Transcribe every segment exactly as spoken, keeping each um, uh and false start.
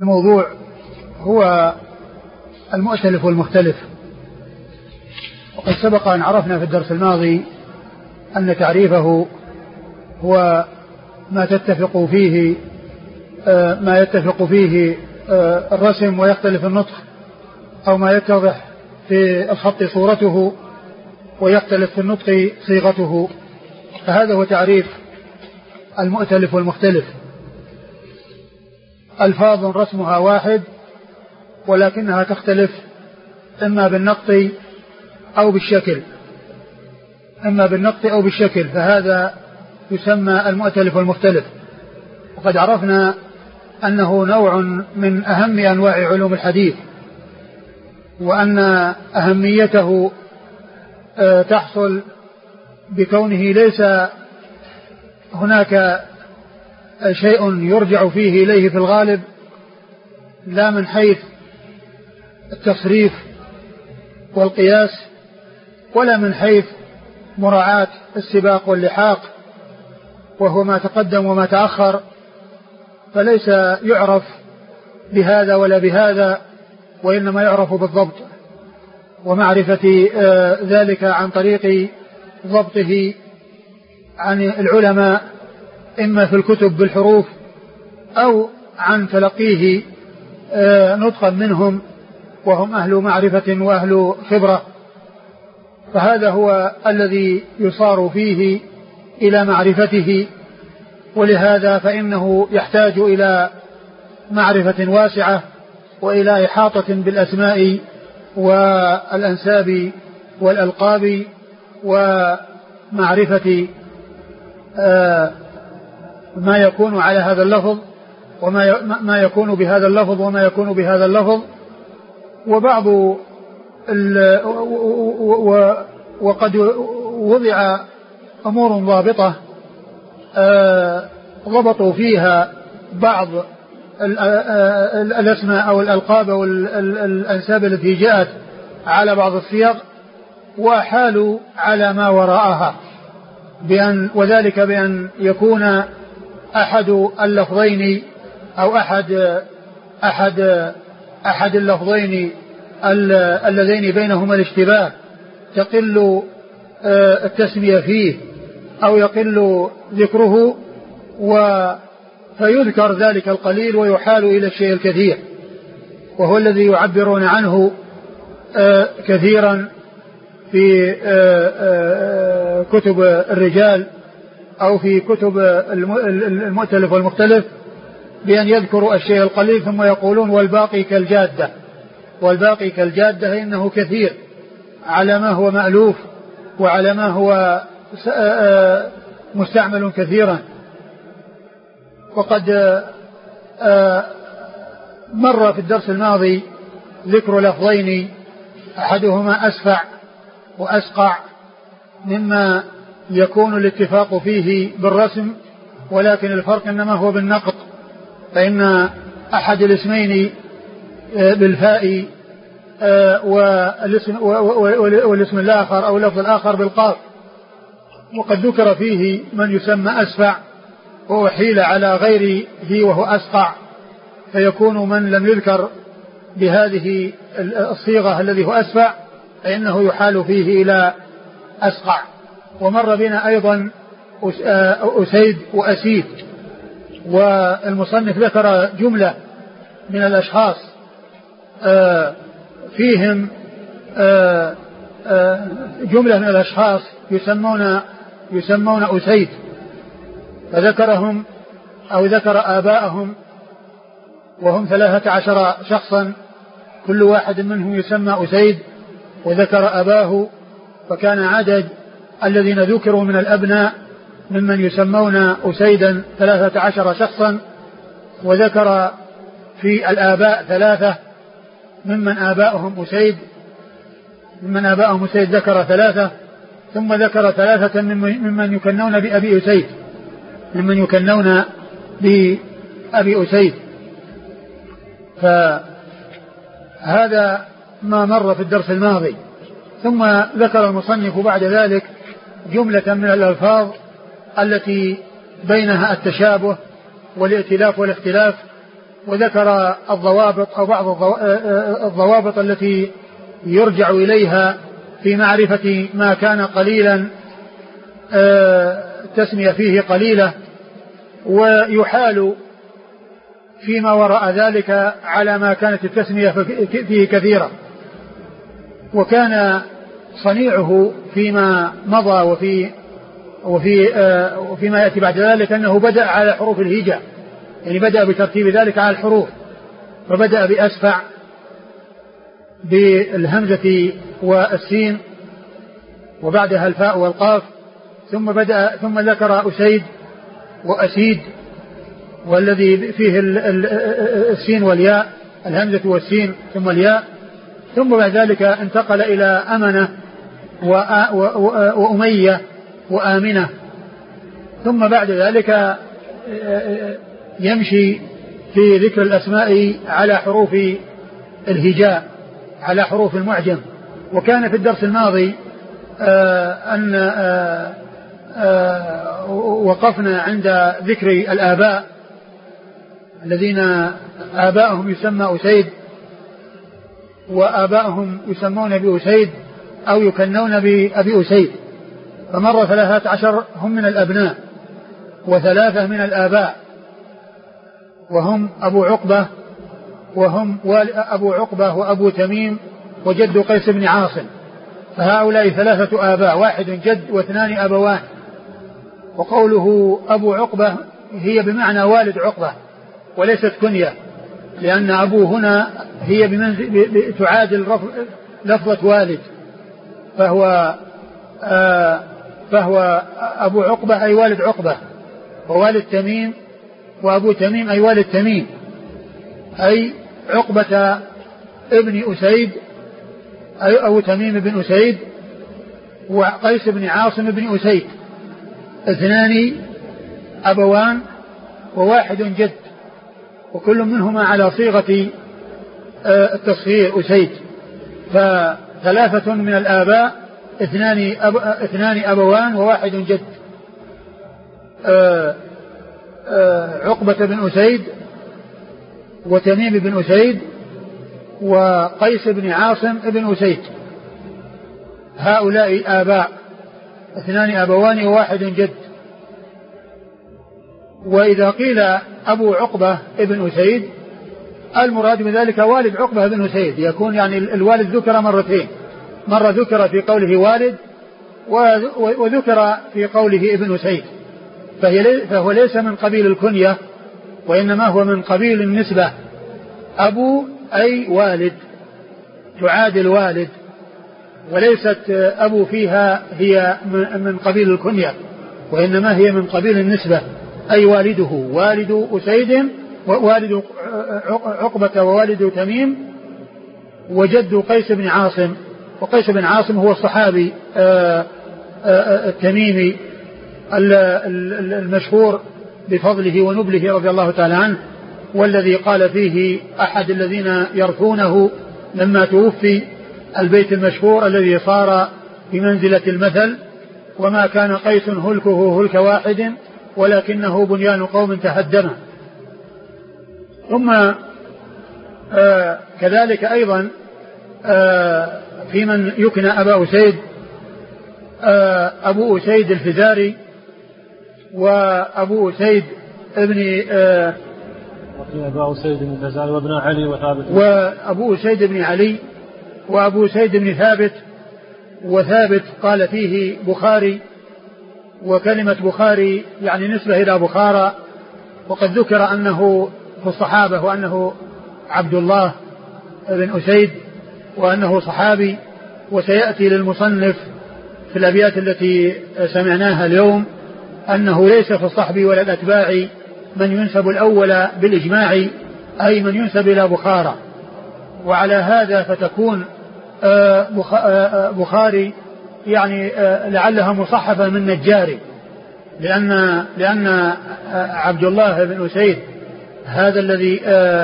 الموضوع هو المؤتلف والمختلف. وقد سبق أن عرفنا في الدرس الماضي أن تعريفه هو ما تتفق فيه ما يتفق فيه الرسم ويختلف النطق، أو ما يتضح في الخط صورته ويختلف في النطق صيغته. فهذا هو تعريف المؤتلف والمختلف. ألفاظ رسمها واحد ولكنها تختلف إما بالنطق أو بالشكل إما بالنطق أو بالشكل فهذا يسمى المؤتلف والمختلف. وقد عرفنا أنه نوع من أهم أنواع علوم الحديث، وأن أهميته تحصل بكونه ليس هناك شيء يرجع فيه إليه في الغالب، لا من حيث التصريف والقياس ولا من حيث مراعاة السباق واللحاق، وهو ما تقدم وما تأخر، فليس يعرف بهذا ولا بهذا، وإنما يعرف بالضبط ومعرفة ذلك عن طريق ضبطه عن العلماء إما في الكتب بالحروف أو عن تلقيه نطقا منهم وهم أهل معرفة وأهل خبرة. فهذا هو الذي يصار فيه إلى معرفته، ولهذا فإنه يحتاج إلى معرفة واسعة وإلى إحاطة بالأسماء والأنساب والألقاب ومعرفة ما يكون على هذا اللفظ وما ما يكون بهذا اللفظ وما يكون بهذا اللفظ. وبعض وقد وضع أمور ضابطة ضبطوا فيها بعض الأسماء أو الألقاب أو الأنساب التي جاءت على بعض الصيغ، وحالوا على ما وراءها، بأن وذلك بأن يكون أحد اللفظين أو أحد أحد أحد اللفظين اللذين بينهما الاشتباه تقل التسمية فيه أو يقل ذكره، فيذكر ذلك القليل ويحال إلى الشيء الكثير، وهو الذي يعبرون عنه كثيرا في كتب الرجال أو في كتب المؤتلف والمختلف بأن يذكروا الشيء القليل ثم يقولون والباقي كالجادة، والباقي كالجادة إنه كثير على ما هو مألوف وعلى ما هو مستعمل كثيرا. وقد مر في الدرس الماضي ذكر لفظين أحدهما أسفع وأسقع مما يكون الاتفاق فيه بالرسم، ولكن الفرق إنما هو بالنقط، فإن أحد الاسمين بالفاء والاسم, والاسم الآخر أو اللفظ الآخر بالقاف. وقد ذكر فيه من يسمى أسفع وأحيل على غير ذي وهو أسقع، فيكون من لم يذكر بهذه الصيغة الذي هو أسفع فإنه يحال فيه إلى أسقع. ومر بنا أيضا أسيد وأسيد، والمصنف ذكر جملة من الأشخاص فيهم جملة من الأشخاص يسمون يسمون أسيد، فذكرهم أو ذكر آباءهم وهم ثلاثة عشر شخصا كل واحد منهم يسمى أسيد، وذكر أباه، فكان عدد الذين ذكروا من الأبناء ممن يسمون أسيدا ثلاثة عشر شخصا، وذكر في الآباء ثلاثة ممن آباؤهم أسيد ممن آباؤهم أسيد ذكر ثلاثة، ثم ذكر ثلاثة ممن يكنون بأبي أسيد ممن يكنون بأبي أسيد. فهذا ما مر في الدرس الماضي. ثم ذكر المصنف بعد ذلك جملة من الألفاظ التي بينها التشابه والائتلاف والاختلاف، وذكر الضوابط أو بعض الضوابط التي يرجع إليها في معرفة ما كان قليلا التسمية فيه قليلة، ويحال فيما وراء ذلك على ما كانت التسمية فيه كثيرة. وكان صنيعه فيما مضى وفي وفي وفيما يأتي بعد ذلك أنه بدأ على حروف الهجاء، يعني بدأ بترتيب ذلك على الحروف، فبدأ بأسفع بالهمزة والسين وبعدها الفاء والقاف، ثم بدأ ثم ذكر أسيد وأسيد والذي فيه السين والياء، الهمزة والسين ثم الياء، ثم بعد ذلك انتقل إلى أمنة وأمية وآمنة، ثم بعد ذلك يمشي في ذكر الأسماء على حروف الهجاء، على حروف المعجم. وكان في الدرس الماضي أن وقفنا عند ذكر الآباء الذين آباءهم يسمى أسيد وآباءهم يسمون بأسيد أو يكنون بأبي أسيد، فمر ثلاثة عشر هم من الأبناء وثلاثة من الآباء، وهم أبو عقبة وهم أبو عقبة وأبو تميم وجد قيس بن عاصم، فهؤلاء ثلاثة آباء، واحد جد واثنان أبوان. وقوله أبو عقبة هي بمعنى والد عقبة وليست كنية، لأن أبوه هنا هي بمنزل تعادل لفظة والد، فهو آه فهو أبو عقبة أي والد عقبة، ووالد تميم وأبو تميم أي والد تميم، أي عقبة ابن أسيد أي أبو تميم بن أسيد وقيس بن عاصم بن أسيد، اثنان أبوان وواحد جد، وكل منهما على صيغة التصغير أسيد، فثلاثة من الآباء اثنان, أب... اثنان أبوان وواحد جد. آآ آآ عقبة بن أسيد وتميم بن أسيد وقيس بن عاصم بن أسيد، هؤلاء آباء، اثنان أبوان وواحد جد. وإذا قيل أبو عقبة ابن أسيد المراد بذلك والد عقبة بن أسيد، يكون يعني الوالد ذكر مرتين، مرة ذكر في قوله والد وذكر في قوله ابن أسيد، فهو ليس من قبيل الكنية وإنما هو من قبيل النسبة، أبو أي والد تعادل والد، وليست أبو فيها هي من قبيل الكنية وإنما هي من قبيل النسبة، أي والده والد أسيد ووالد عقبة ووالد تميم وجد قيس بن عاصم. وقيس بن عاصم هو الصحابي التميمي المشهور بفضله ونبله رضي الله تعالى عنه، والذي قال فيه أحد الذين يرثونه لما توفي البيت المشهور الذي صار بمنزلة المثل: وما كان قيس هلكه هلك واحد ولكنه بنيان قوم تهدم. ثم آه كذلك أيضا آه في من يكنى أبا أسيد آه أبو أسيد الفزاري وأبو أسيد ابن آه أبو أسيد بن الفزاري وابن علي وثابت وأبو أسيد بن علي وأبو أسيد بن ثابت. وثابت قال فيه بخاري، وكلمة بخاري يعني نسبة إلى بخارى، وقد ذكر أنه في الصحابة وأنه عبد الله بن أسيد وأنه صحابي. وسيأتي للمصنف في الأبيات التي سمعناها اليوم أنه ليس في الصحب ولا الأتباع من ينسب الأول بالإجماع، أي من ينسب إلى بخارى. وعلى هذا فتكون بخاري يعني لعلها مصحفة من نجاري، لأن لأن عبد الله بن أسيد هذا الذي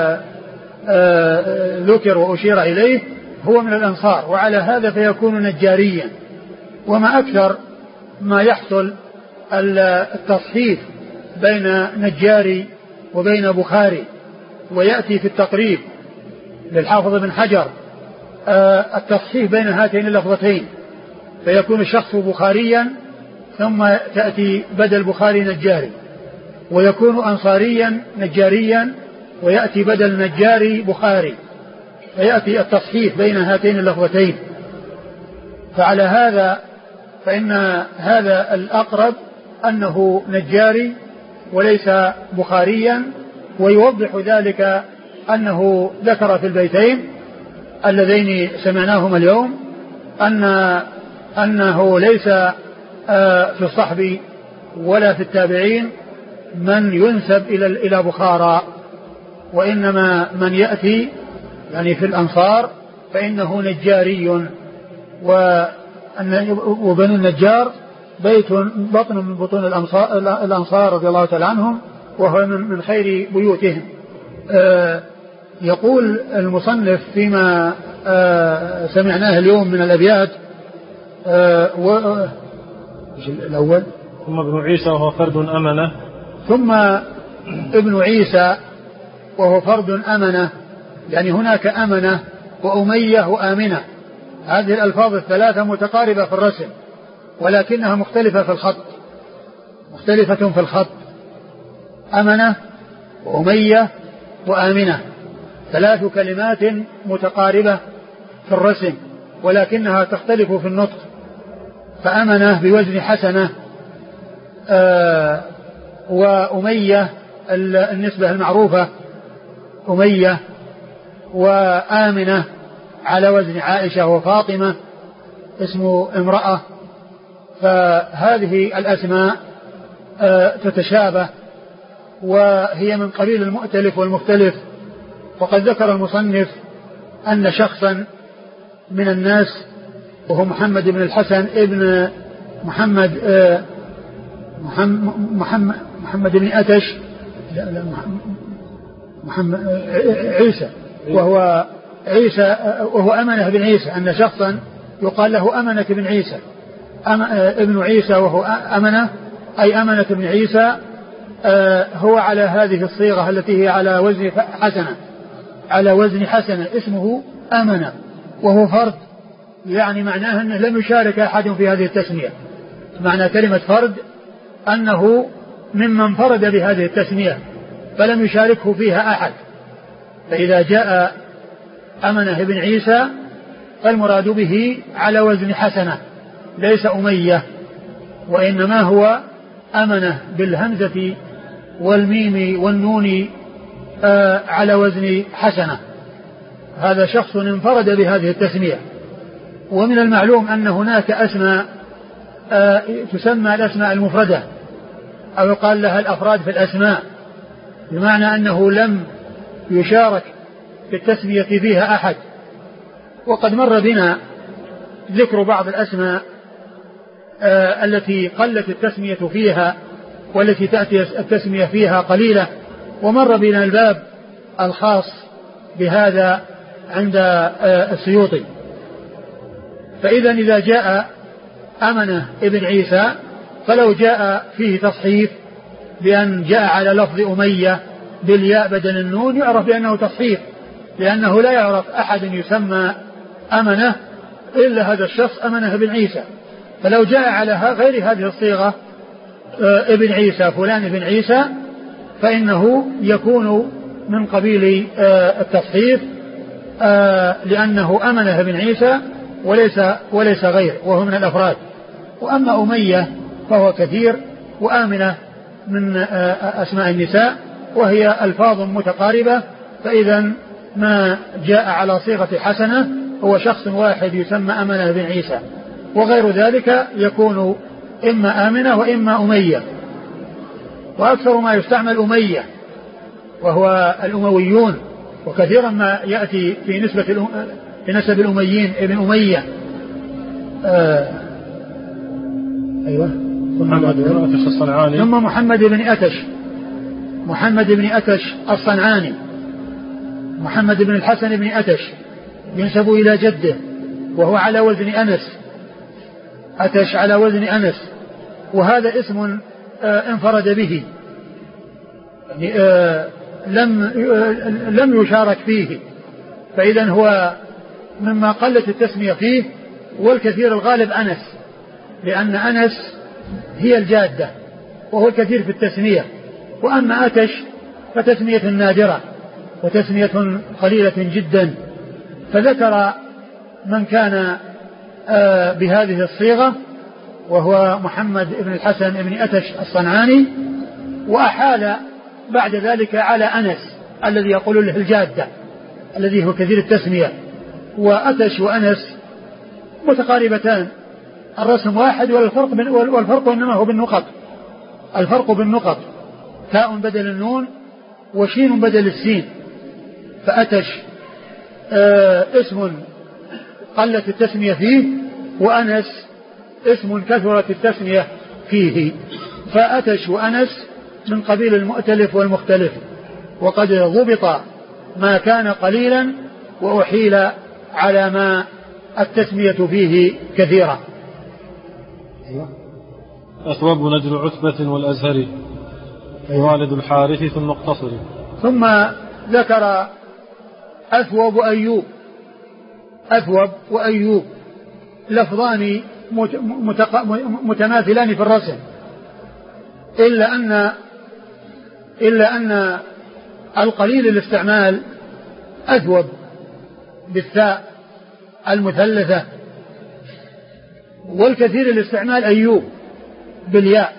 ذكر وأشير إليه هو من الأنصار، وعلى هذا فيكون نجاريا. وما أكثر ما يحصل التصحيف بين نجاري وبين بخاري، ويأتي في التقريب للحافظ بن حجر التصحيح بين هاتين اللفظتين، فيكون الشخص بخاريا ثم تأتي بدل بخاري نجاري، ويكون أنصاريا نجاريا ويأتي بدل نجاري بخاري، فيأتي التصحيح بين هاتين اللفظتين. فعلى هذا فإن هذا الأقرب أنه نجاري وليس بخاريا، ويوضح ذلك أنه ذكر في البيتين اللذين سمعناهما اليوم أن أنه ليس في الصحب ولا في التابعين من ينسب إلى إلى بخارى، وإنما من يأتي يعني في الأنصار فإنه نجاري، وبنو النجار بيت بطن من بطون الأنصار رضي الله تعالى عنهم، وهو من خير بيوتهم. يقول المصنف فيما سمعناه اليوم من الأبيات الأول ثم ابن عيسى وهو فرد أمنة، ثم ابن عيسى وهو فرد أمنة، يعني هناك أمنة وأمية وآمنة، هذه الألفاظ الثلاثة متقاربة في الرسم ولكنها مختلفة في الخط، مختلفة في الخط. أمنة وأمية وآمنة ثلاث كلمات متقاربة في الرسم ولكنها تختلف في النطق. فأمنة بوزن حسنة، آه وأمية النسبة المعروفة أمية، وآمنة على وزن عائشة وفاطمة اسم امرأة. فهذه الأسماء آه تتشابه وهي من قبيل المؤتلف والمختلف. وقد ذكر المصنف أن شخصا من الناس وهو محمد بن الحسن ابن محمد آه محمد, محمد, محمد بن أتش لا لا محمد عيسى وهو عيسى وهو أمنة بن عيسى، أن شخصا يقال له أمنة بن عيسى ابن عيسى وهو أمنة أي أمنة بن عيسى، هو على هذه الصيغة التي هي على وزن حسنة، على وزن حسنة اسمه أمنة، وهو فرد، يعني معناه أنه لم يشارك أحد في هذه التسمية. معنى كلمة فرد أنه ممن فرد بهذه التسمية فلم يشاركه فيها أحد. فإذا جاء أمنة بن عيسى فالمراد به على وزن حسنة ليس أمية، وإنما هو أمنة بالهمزة والميم والنون آه على وزن حسنة. هذا شخص انفرد بهذه التسمية. ومن المعلوم أن هناك أسماء آه تسمى الأسماء المفردة أو يقال لها الأفراد في الأسماء، بمعنى أنه لم يشارك في التسمية فيها أحد. وقد مر بنا ذكر بعض الأسماء آه التي قلت التسمية فيها والتي تأتي التسمية فيها قليلة، ومر بنا الباب الخاص بهذا عند آه السيوطي. فإذا إذا جاء أمنة ابن عيسى فلو جاء فيه تصحيف بأن جاء على لفظ أمية بالياء بدل النون يعرف بأنه تصحيف، لأنه لا يعرف أحد يسمى أمنة إلا هذا الشخص أمنة بن عيسى. فلو جاء على غير هذه الصيغة ابن عيسى فلان ابن عيسى فإنه يكون من قبيل التصحيف لأنه أمنة بن عيسى وليس وليس غير، وهو من الأفراد. وأما أمية فهو كثير، وآمنة من أسماء النساء وهي ألفاظ متقاربة. فإذا ما جاء على صيغة حسنة هو شخص واحد يسمى أمنة بن عيسى، وغير ذلك يكون إما آمنة وإما أمية. وأكثر ما يستعمل أمية وهو الأمويون، وكثيرا ما يأتي في نسبة في نسب الأميين ابن أمية. آه أيوة محمد بن أتش الصنعاني، ثم محمد بن أتش محمد بن أتش الصنعاني، محمد بن الحسن بن أتش ينسب إلى جده وهو على وزن أنس، أتش على وزن أنس، وهذا اسم آه انفرد به، يعني آه لم لم يشارك فيه، فإذا هو مما قلت التسمية فيه. والكثير الغالب أنس، لأن أنس هي الجادة وهو الكثير في التسمية. وأما أتش فتسمية نادرة وتسمية قليلة جدا. فذكر من كان بهذه الصيغة وهو محمد بن الحسن بن أتش الصنعاني، وأحال بعد ذلك على أنس الذي يقول له الجادة الذي هو كثير التسمية. وأتش وأنس متقاربتان، الرسم واحد والفرق, والفرق إنما هو بالنقط. الفرق بالنقط، تاء بدل النون وشين بدل السين. فأتش آه اسم قلت التسمية فيه، وأنس اسم كثرت التسمية فيه. فأتش وأنس من قبيل المؤتلف والمختلف، وقد ضبط ما كان قليلا وأحيل على ما التسمية فيه كثيرة. أثوب نجل عتبة والأزهري والد الحارث ثم اقتصر. ثم ذكر أثوب أيوب. أثوب وأيوب لفظان متماثلان في الرسم، إلا أن إلا أن القليل الاستعمال أثوب بالثاء المثلثة، والكثير الاستعمال أيوب بالياء.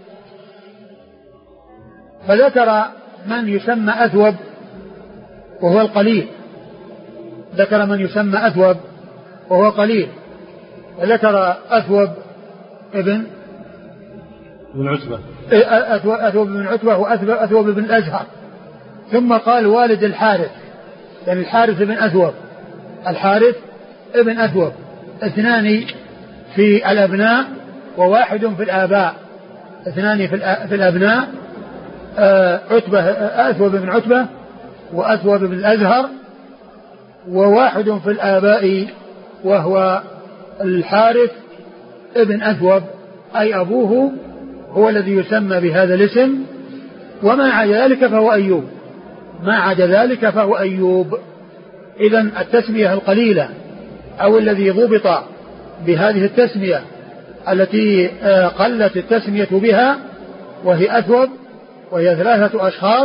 فذكر من يسمى أثوب وهو القليل، ذكر من يسمى أثوب وهو قليل، وذكر أثوب ابن بن عتبة أثوب بن عتبة وأثوب بن الأزهر. ثم قال والد الحارث، يعني الحارث بن أثوب، الحارث ابن أثوب، اثنان في الأبناء وواحد في الآباء. اثنان في الأبناء عتبة أثوب بن عتبة وأثوب بن الأزهر، وواحد في الآباء وهو الحارث ابن أثوب، أي أبوه هو الذي يسمى بهذا الاسم. وما عدا ذلك فهو أيوب، ما عدا ذلك فهو أيوب. إذن التسمية القليلة أو الذي ضبط بهذه التسمية التي قلت التسمية بها وهي أثوب، وهي ثلاثة أشخاص،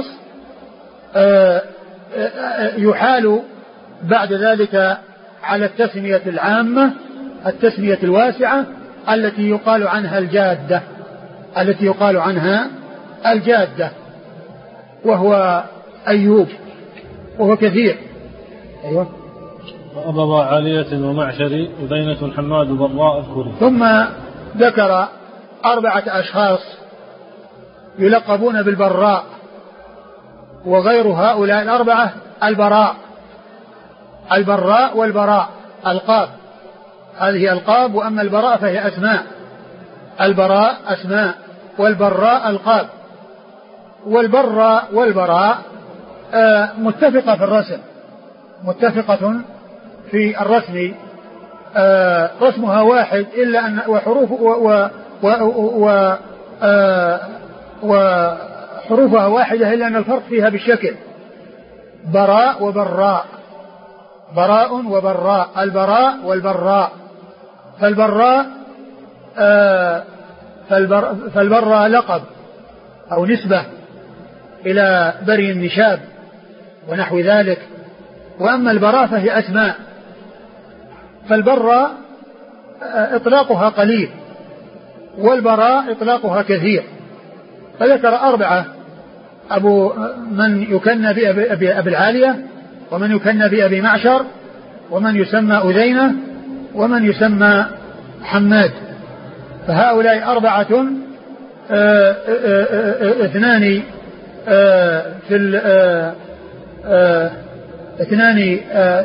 يحال بعد ذلك على التسمية العامة، التسمية الواسعة التي يقال عنها الجادة، التي يقال عنها الجادة، وهو أيوب وهو كثير. أيوة. وأبا عالية ومعشري ودينة حماد براء الكوري. ثم ذكر أربعة أشخاص يلقبون بالبراء، وغير هؤلاء الأربعة البراء، البراء والبراء ألقاب، هذه ألقاب. وأما البراء فهي أسماء، البراء أسماء والبراء ألقاب. والبراء والبراء آه متفقة في الرسم، متفقة في الرسم، آه رسمها واحد إلا أن وحروف و و و آه وحروفها واحدة إلا أن الفرق فيها بالشكل، براء وبراء، براء وبراء، البراء والبراء. فالبراء آه فالبر فالبراء لقب أو نسبة إلى بري النشاب ونحو ذلك. وأما البراء فهي أسماء. فالبراء إطلاقها قليل والبراء إطلاقها كثير. فذكر أربعة، أبو من يكنى بأبي أبي العالية، ومن يكنى بأبي معشر، ومن يسمى أذينة، ومن يسمى حماد. فهؤلاء أربعة آآ آآ اثنان آآ في اثنان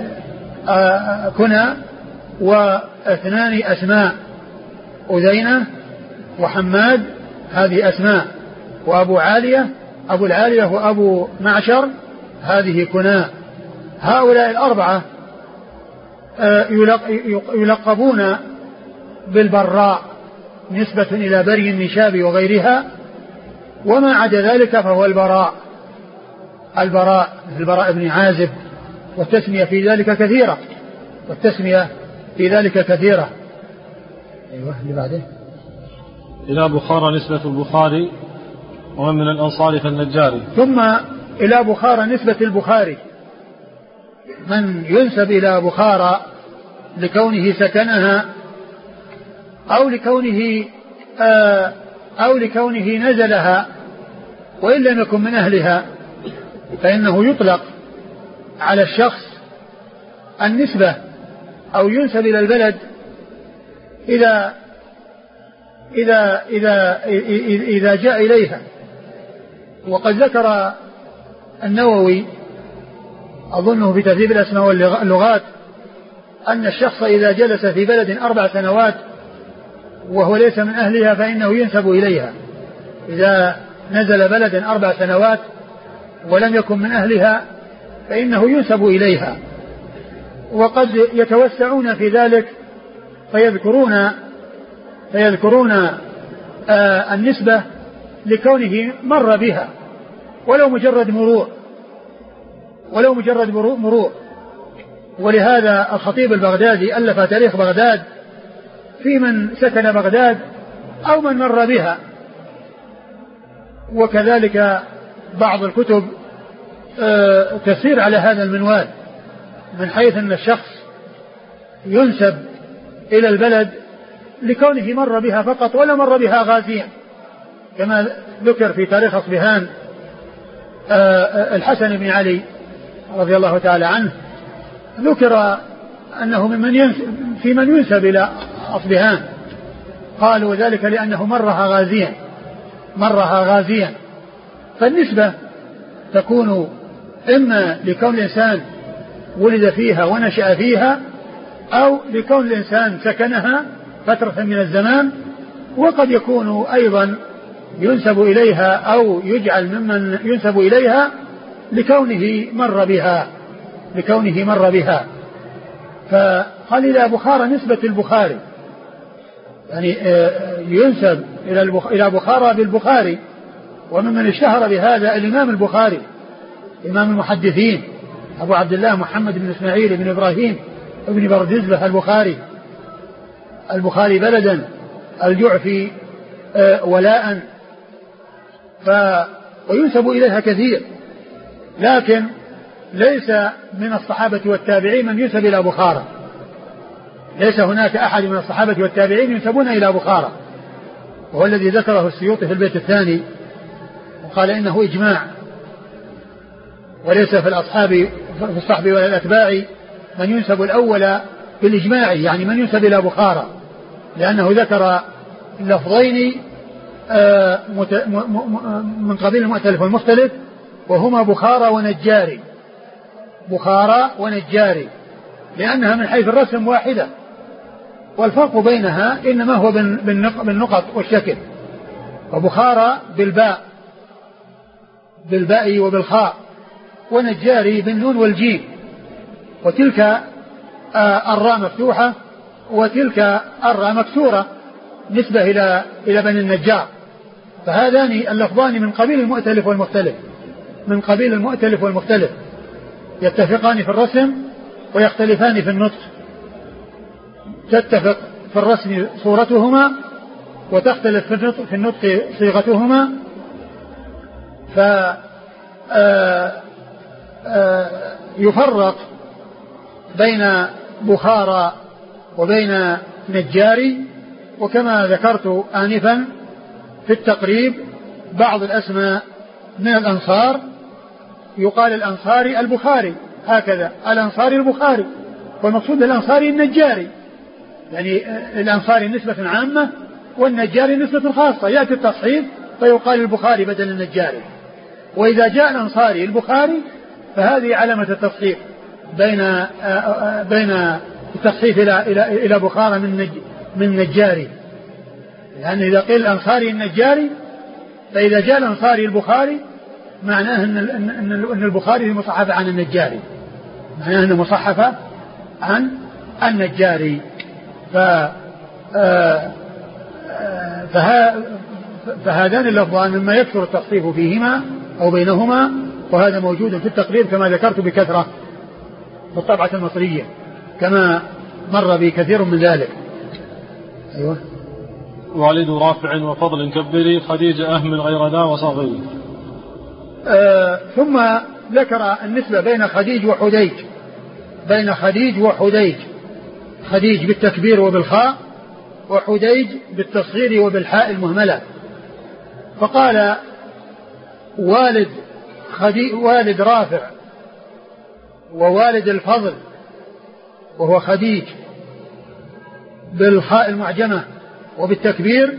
كنى واثنان أسماء، أذينة وحماد هذه أسماء، وأبو عالية أبو العالية وأبو معشر هذه كنى. هؤلاء الأربعة يلقبون بالبراء نسبة إلى بري النشاب وغيرها، وما عدا ذلك فهو البراء. البراء مثل البراء بن عازب، والتسمية في ذلك كثيرة والتسمية في ذلك كثيرة. أيوة اللي بعده. إلى بخارى نسبة البخاري ومن من الأنصار فالنجاري. ثم إلى بخارى نسبة البخاري، من ينسب إلى بخارى لكونه سكنها أو لكونه آه أو لكونه نزلها وإن لم يكن من أهلها، فإنه يطلق على الشخص النسبة أو ينسب إلى البلد إذا إذا إذا إذا جاء إليها. وقد ذكر النووي أظنه في تهذيب الأسماء واللغات أن الشخص إذا جلس في بلد أربع سنوات وهو ليس من أهلها فإنه ينسب إليها. إذا نزل بلد أربع سنوات ولم يكن من أهلها فإنه ينسب إليها. وقد يتوسعون في ذلك فيذكرون فيذكرون آه النسبة لكونه مر بها ولو مجرد مرور ولو مجرد مرور. ولهذا الخطيب البغدادي ألف تاريخ بغداد في من سكن بغداد أو من مر بها. وكذلك بعض الكتب آه تسير على هذا المنوال، من حيث أن الشخص ينسب إلى البلد لكونه مر بها فقط ولا مر بها غازيا، كما ذكر في تاريخ أصبهان آه الحسن بن علي رضي الله تعالى عنه، ذكر أنه من ينسب في من ينسب إلى أصبهان، قالوا ذلك لأنه مرها غازيا مرها غازيا. فالنسبة تكون إما لكون الإنسان ولد فيها ونشأ فيها أو لكون الإنسان سكنها فترة من الزمان، وقد يكون أيضا ينسب إليها أو يجعل ممن ينسب إليها لكونه مر بها لكونه مر بها. فقال إلى بخارى نسبة البخاري، يعني ينسب إلى بخارى بالبخاري. وممن اشتهر بهذا الإمام البخاري إمام المحدثين أبو عبد الله محمد بن إسماعيل بن إبراهيم بن بردزبة البخاري البخاري بلدا الجعفي ولاء، ف وينسب إليها كثير، لكن ليس من الصحابة والتابعين من ينسب إلى بخارى. ليس هناك أحد من الصحابة والتابعين ينسبون إلى بخارى، وهو الذي ذكره السيوطي في البيت الثاني وقال إنه إجماع، وليس في الأصحاب في الصحب ولا الأتباع من ينسب الأول بالإجماع، يعني من ينسب إلى بخارى، لأنه ذكر لفظين من قبيل المؤتلف والمختلف، وهما بخارى ونجاري بخارى ونجاري لأنها من حيث الرسم واحدة، والفرق بينها إنما هو بالنقط والشكل. وبخارى بالباء بالباء وبالخاء، ونجاري بالنون والجيم، وتلك الراء مفتوحة وتلك الراء مكسورة نسبة إلى إلى بني النجار. فهذان اللفظان من قبيل المؤتلف والمختلف من قبيل المؤتلف والمختلف يتفقان في الرسم ويختلفان في النطق. تتفق في الرسم صورتهما وتختلف في النطق, في النطق صيغتهما. ف يفرق بين بخارى وبين نجاري. وكما ذكرت آنفا في التقريب بعض الأسماء من الأنصار يقال الأنصاري البخاري، هكذا الأنصاري البخاري، والمقصود الأنصاري النجاري، يعني الأنصاري نسبة عامة والنجاري نسبة خاصة، يأتي التصحيف فيقال البخاري بدل النجاري. وإذا جاء الأنصاري البخاري فهذه علامة التصحيف بين بين التصحيف إلى إلى إلى بخارى من نج من نجاري، يعني إذا قيل الأنصاري النجاري فإذا جاء الأنصاري البخاري معناه أن أن البخاري مصحف عن النجاري، معناه أنه مصحف عن النجاري. ف فهذان اللفظان مما يكثر التصحيف فيهما أو بينهما وهذا موجود في التقريب كما ذكرت بكثرة في الطبعة المصرية كما مر بكثير من ذلك. أيوة. والد رافع وفضل كبري خديجة أهمل غير ذا وصغير. آه ثم ذكر النسبة بين خديج وحديج، بين خديج وحديج، خديج بالتكبير وبالخاء، وحديج بالتصغير وبالحاء المهملة. فقال والد خديج والد رافع ووالد الفضل وهو خديج بالخاء المعجمة وبالتكبير،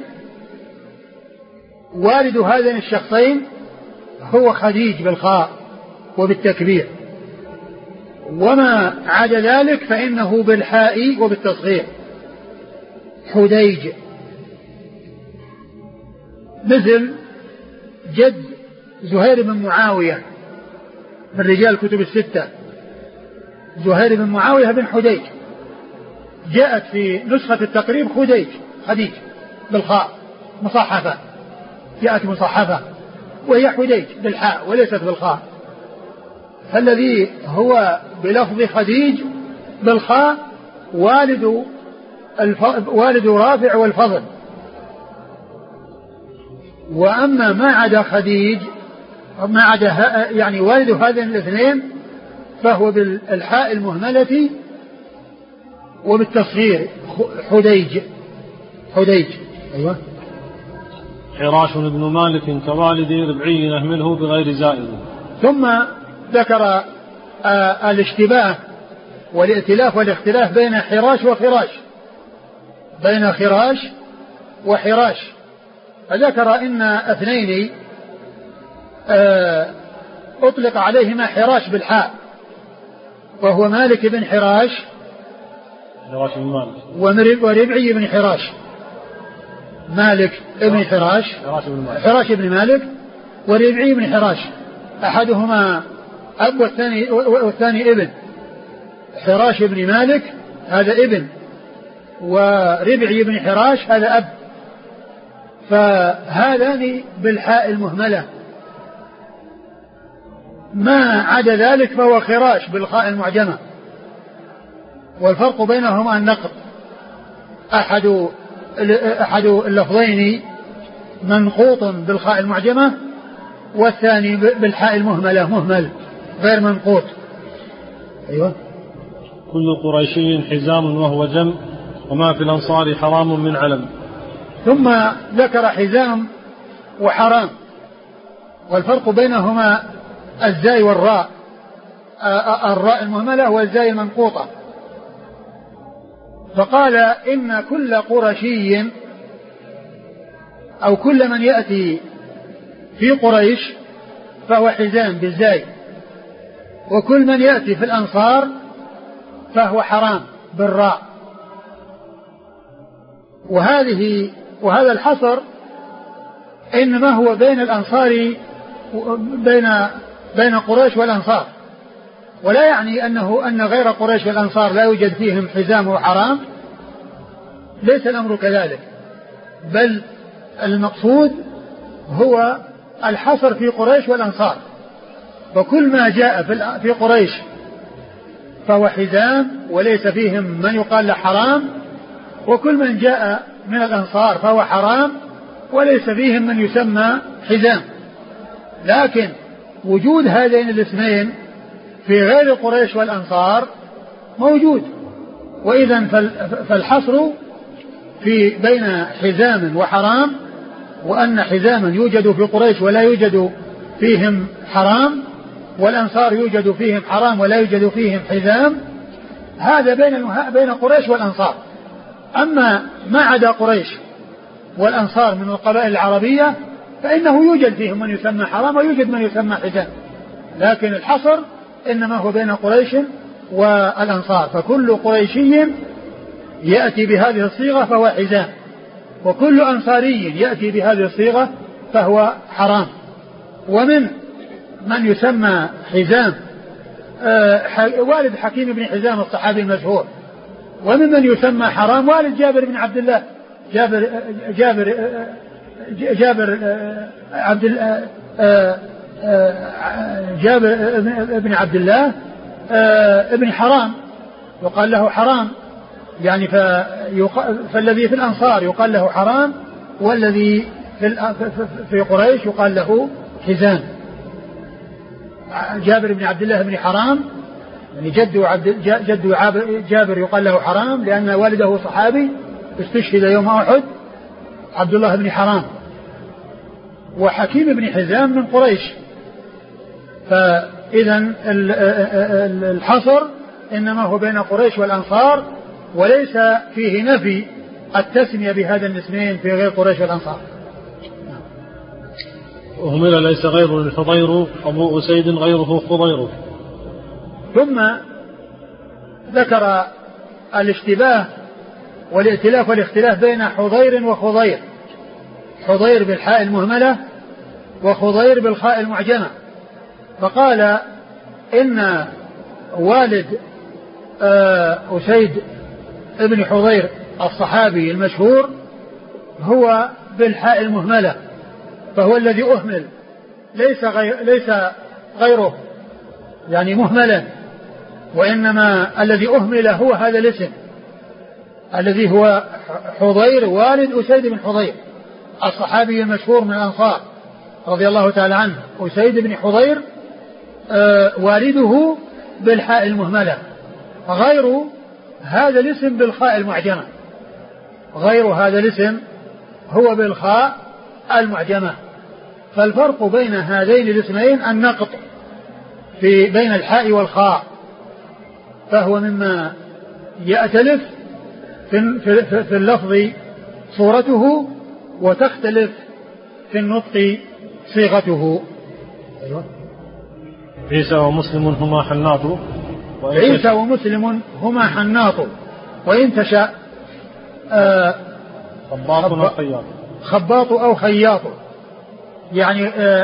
والد هذين الشخصين هو خديج بالخاء وبالتكبير، وما عدا ذلك فإنه بالحاء وبالتصغير حديج. مثل جد زهير بن معاوية من رجال الكتب الستة، زهير بن معاوية بن حديج، جاءت في نسخة التقريب خديج خديج بالخاء مصحفة، جاءت مصحفة وهي حديج بالحاء وليست بالخاء. فالذي هو بلفظ خديج بالخاء والد الف... والد رافع والفضل. وأما ما عدا خديج ما عدا يعني والد هذين الاثنين فهو بالحاء المهملة وبالتصغير حديج حديج. أيوة. حراش بن مالك كوالدي ربعي نهمله بغير زائد. ثم ذكر آه الاشتباه والائتلاف والاختلاف بين حراش وخراش، بين خراش وحراش. فذكر إن اثنين آه أطلق عليهما حراش بالحاء، وهو مالك بن حراش وربعي بن حراش. مالك بن حراش حراش بن مالك وربعي بن حراش، أحدهما أب والثاني, والثاني ابن. حراش بن مالك هذا ابن، وربعي بن حراش هذا أب، فهذان بالحاء المهملة. ما عدا ذلك فهو خراش بالخاء المعجمة، والفرق بينهما النقط، أحد أحد اللفظين منقوط بالخاء المعجمة والثاني بالحاء المهملة مهمل غير منقوط. أيوة. كل قريشي حزام وهو جم وما في الأنصار حرام من علم. ثم ذكر حزام وحرام، والفرق بينهما الزاي والراء، الراء المهملة والزاي المنقوطة. فقال إن كل قرشي أو كل من يأتي في قريش فهو حزام بالزاي، وكل من يأتي في الأنصار فهو حرام بالراء. وهذه وهذا الحصر إنما هو بين الأنصار بين بين قريش والأنصار، ولا يعني أنه أن غير قريش والأنصار لا يوجد فيهم حزام وحرام، ليس الأمر كذلك، بل المقصود هو الحصر في قريش والأنصار. فكل ما جاء في قريش فهو حزام وليس فيهم من يقال له حرام، وكل من جاء من الأنصار فهو حرام وليس فيهم من يسمى حزام. لكن وجود هذين الاثنين في غير قريش والأنصار موجود، وإذن فالحصر في بين حزام وحرام، وأن حزاما يوجد في قريش ولا يوجد فيهم حرام، والأنصار يوجد فيهم حرام ولا يوجد فيهم حزام، هذا بين بين قريش والأنصار. أما ما عدا قريش والأنصار من القبائل العربية فإنه يوجد فيهم من يسمى حرام ويوجد من يسمى حزام، لكن الحصر إنما هو بين قريش والأنصار. فكل قريشي يأتي بهذه الصيغة فهو حزام، وكل أنصاري يأتي بهذه الصيغة فهو حرام. ومن من يسمى حزام آه والد حكيم بن حزام الصحابي المشهور، ومن من يسمى حرام والد جابر بن عبد الله جابر جابر جابر عبد جابر ابن عبد الله ابن حرام يقال له حرام، يعني فالذي في الأنصار يقال له حرام، والذي في قريش يقال له حزام. جابر بن عبد الله بن حرام يعني جد عبد جد جابر يقال له حرام لأن والده صحابي استشهد يوم أحد، عبد الله بن حرام. وحكيم بن حزام من قريش. فإذا الحصر إنما هو بين قريش والأنصار، وليس فيه نفي التسمية بهذا الاسمين في غير قريش والأنصار. أهمل ليس غير الفضير أبو أسيد غيره خضير. ثم ذكر الاشتباه والائتلاف والاختلاف بين حضير وخضير، حضير بالحاء المهملة وخضير بالخاء المعجمة. فقال إن والد أسيد ابن حضير الصحابي المشهور هو بالحاء المهملة، فهو الذي أهمل، ليس غير ليس غيره يعني مهملا، وإنما الذي أهمل هو هذا الاسم الذي هو حضير والد أسيد بن حضير الصحابي المشهور من الأنصار رضي الله تعالى عنه. أسيد بن حضير آه والده بالحاء المهملة، غير هذا الاسم بالخاء المعجمة، غير هذا الاسم هو بالخاء المعجمة. فالفرق بين هذين الاسمين النقط في بين الحاء والخاء، فهو مما يأتلف في, في, في اللفظ صورته وتختلف في النطق صيغته. أيوة. عيسى ومسلم هما حناط، عيسى ومسلم هما حناط، وإن تشاء آه خباط أو خياط، خباط أو خياط، يعني آه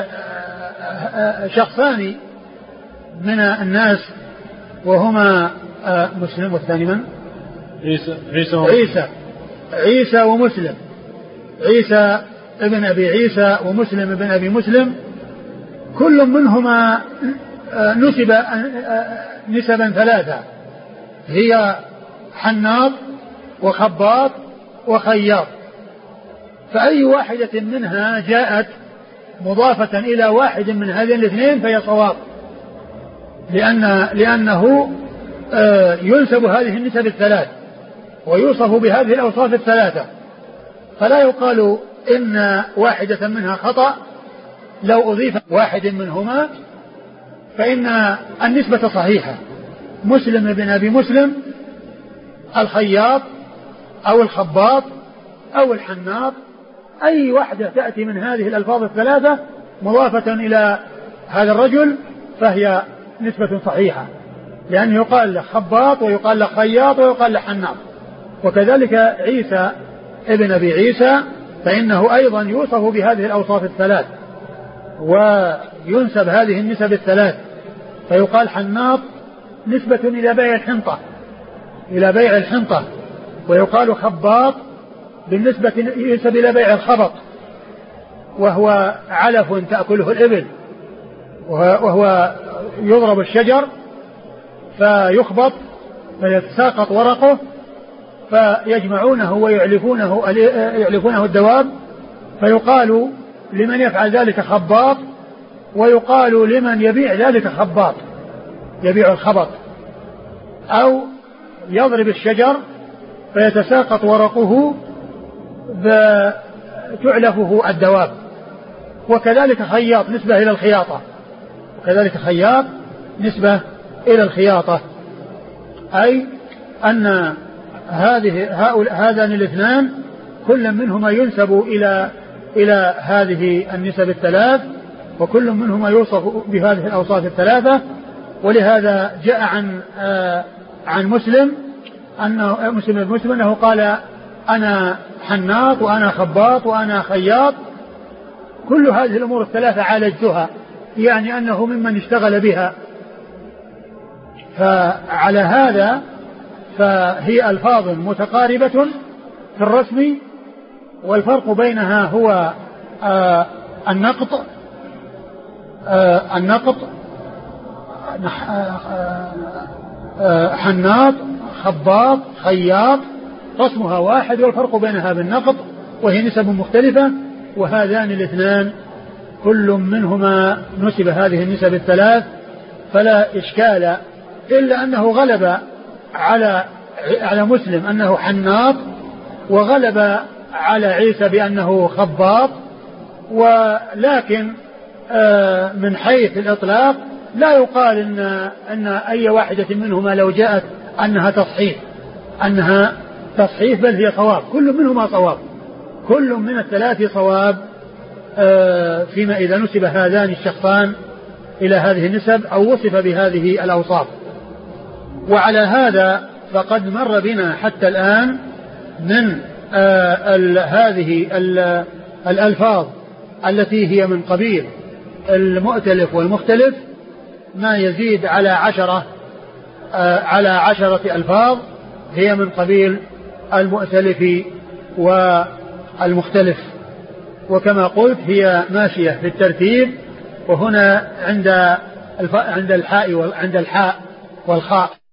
آه شخصان من الناس وهما آه مسلم والثاني من؟ عيسى عيسى عيسى عيسى ومسلم، عيسى ابن أبي عيسى ومسلم ابن أبي مسلم، كل منهما نسب نسبا ثلاثة، هي حناط وخباط وخياط، فأي واحدة منها جاءت مضافة إلى واحد من هذين الاثنين فهي صواب، لأن لأنه ينسب هذه النسب الثلاث ويوصف بهذه الأوصاف الثلاثة، فلا يقال إن واحدة منها خطأ لو أضيف واحد منهما، فإن النسبة صحيحة. مسلم بن أبي مسلم الخياط أو الخباط أو الحناط، أي واحدة تأتي من هذه الألفاظ الثلاثة مضافة إلى هذا الرجل فهي نسبة صحيحة، لأنه يقال له خباط ويقال له خياط ويقال له حناط. وكذلك عيسى ابن أبي عيسى فإنه أيضا يوصف بهذه الأوصاف الثلاث وينسب هذه النسب الثلاث، فيقال حناط نسبة إلى بيع الحنطة إلى بيع الحنطة، ويقال خباط بالنسبة ينسب إلى بيع الخبط وهو علف تأكله الإبل، وهو يضرب الشجر فيخبط فيتساقط ورقه فيجمعونه ويعلفونه يعلفونه الدواب، فيقال لمن يفعل ذلك خباط، ويقال لمن يبيع ذلك خباط يبيع الخبط، أو يضرب الشجر فيتساقط ورقه فتعلفه الدواب. وكذلك خياط نسبة إلى الخياطة، وكذلك خياط نسبة إلى الخياطة، أي أن هذه هذان الاثنان كل منهما ينسب إلى إلى هذه النسب الثلاث، وكل منهما يوصف بهذه الأوصاف الثلاثة. ولهذا جاء عن آه عن مسلم أنه مسلم بن مسلم أنه قال أنا حناط وأنا خباط وأنا خياط، كل هذه الأمور الثلاثة عالجتها، يعني أنه ممن اشتغل بها. فعلى هذا فهي ألفاظ متقاربة في الرسم، والفرق بينها هو آه النقط آه النقط آه حناط خباط خياط رسمها واحد والفرق بينها بالنقط وهي نسب مختلفة. وهذان الاثنان كل منهما نسب هذه النسب الثلاث فلا إشكال، إلا أنه غلب على على مسلم أنه حناط وغلب على عيسى بأنه خباط. ولكن آه من حيث الإطلاق لا يقال إن, أن أي واحدة منهما لو جاءت أنها تصحيح أنها تصحيح بل هي صواب، كل منهما صواب، كل من الثلاث صواب آه فيما إذا نسب هذان الشخصان إلى هذه النسب أو وصف بهذه الأوصاف. وعلى هذا فقد مر بنا حتى الآن من آه ال هذه ال الألفاظ التي هي من قبيل المؤتلف والمختلف ما يزيد على عشرة آه على عشرة ألفاظ هي من قبيل المؤتلف والمختلف. وكما قلت هي ماشية في الترتيب، وهنا عند عند الحاء وعند الحاء والخاء